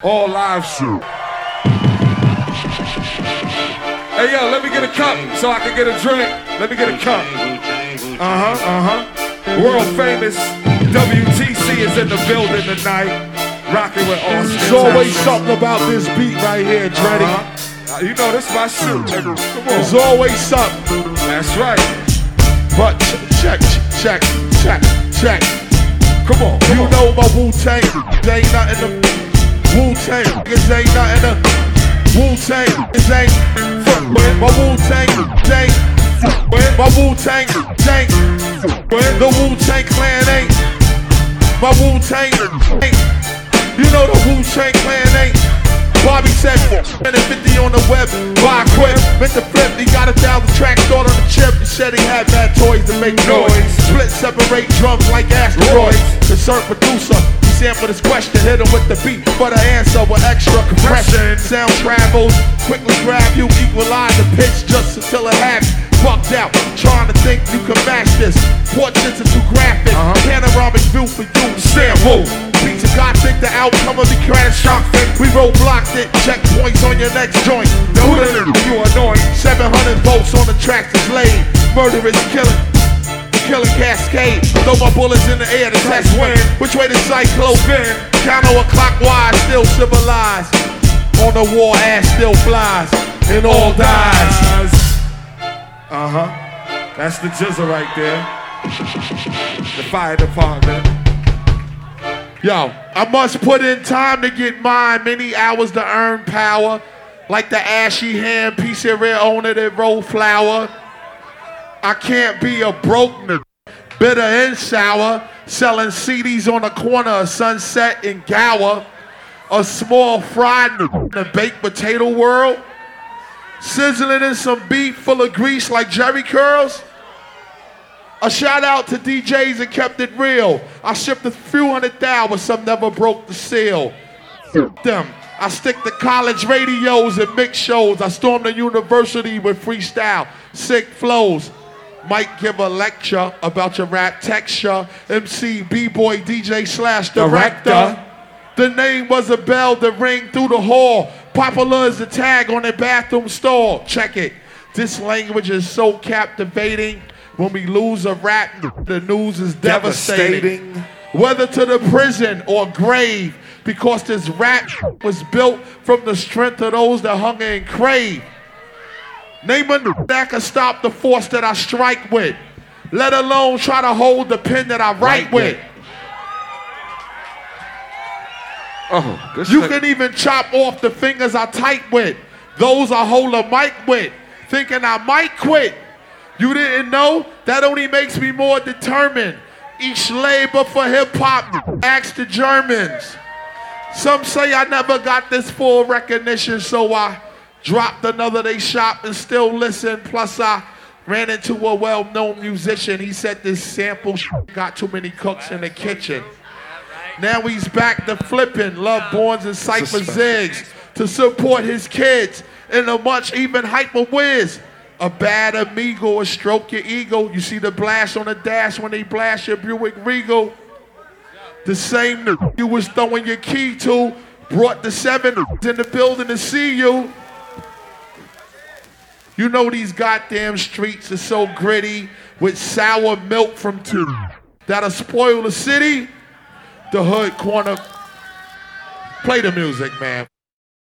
All live shoot. Hey yo, let me get a cup so I can get a drink. Let me get a cup. World famous WTC is in the building tonight. Rocking with Austin. There's always something about this beat right here, Dreddy. You know this my shoot, nigga. Come on. There's always something. That's right. But check. Come on. You know my Wu-Tang. There ain't nothing to Wu-Tang. Niggas ain't nothing to Wu-Tang. Niggas ain't fuck with my Wu-Tang. Ain't my Wu-Tang. Ain't the Wu-Tang Clan ain't. My Wu-Tang ain't. You know the Wu-Tang Clan ain't. Bobby said 50 on the web, buy quick, meant to flip, he got 1,000 tracks stored on the chip. He said he had bad toys to make noise. Split, separate drums like asteroids. Concerned producer, he sampled his question, hit him with the beat for the answer with extra compression. Sound travels, quickly grab you, equalize the pitch just until it happens. Fucked out, trying to think you can match this. Portraits are too graphic, panoramic view for you to sample. Beats of God think the outcome of the catastrophic. We roadblocked it, checkpoints on your next joint. No, you annoying. 700 volts on the track is laid. Murderous killing cascade. Throw my bullets in the air to test when. Which way the cyclone spin? Counterclockwise, still civilized. On the war, ass still flies. And all dies. That's the jizzle right there. The fire department. Yo, I must put in time to get mine. Many hours to earn power. Like the ashy hand, piece of rare owner that roll flour. I can't be a broke nigga, bitter and sour. Selling CDs on the corner of Sunset and Gower. A small fried nigga in the baked potato world. Sizzling in some beef full of grease like Jerry curls. A shout out to DJs that kept it real. I shipped a few 100,000, some never broke the seal. Them. I stick to college radios and mix shows. I storm the university with freestyle, sick flows. Might give a lecture about your rap texture. MC, B-boy, DJ / director. The name was a bell that rang through the hall. Popular as the tag on a bathroom stall. Check it. This language is so captivating. When we lose a rap, the news is devastating. Whether to the prison or grave, because this rap was built from the strength of those that hunger and crave. Name a that can stop the force that I strike with, let alone try to hold the pen that I write with. You can even chop off the fingers I type with, those I hold a mic with, thinking I might quit. You didn't know? That only makes me more determined. Each labor for hip-hop, ask the Germans. Some say I never got this full recognition, so I dropped another they shop and still listen. Plus I ran into a well-known musician. He said this sample got too many cooks in the kitchen. Now he's back to flipping Love Borns and Cypher Zigs to support his kids in a much even hyper whiz. A bad amigo or stroke your ego. You see the blast on the dash when they blast your Buick Regal. The same nigga you was throwing your key to brought the 7 in the building to see you. You know these goddamn streets are so gritty with sour milk from 2 that'll spoil the city. The hood corner. Play the music, man.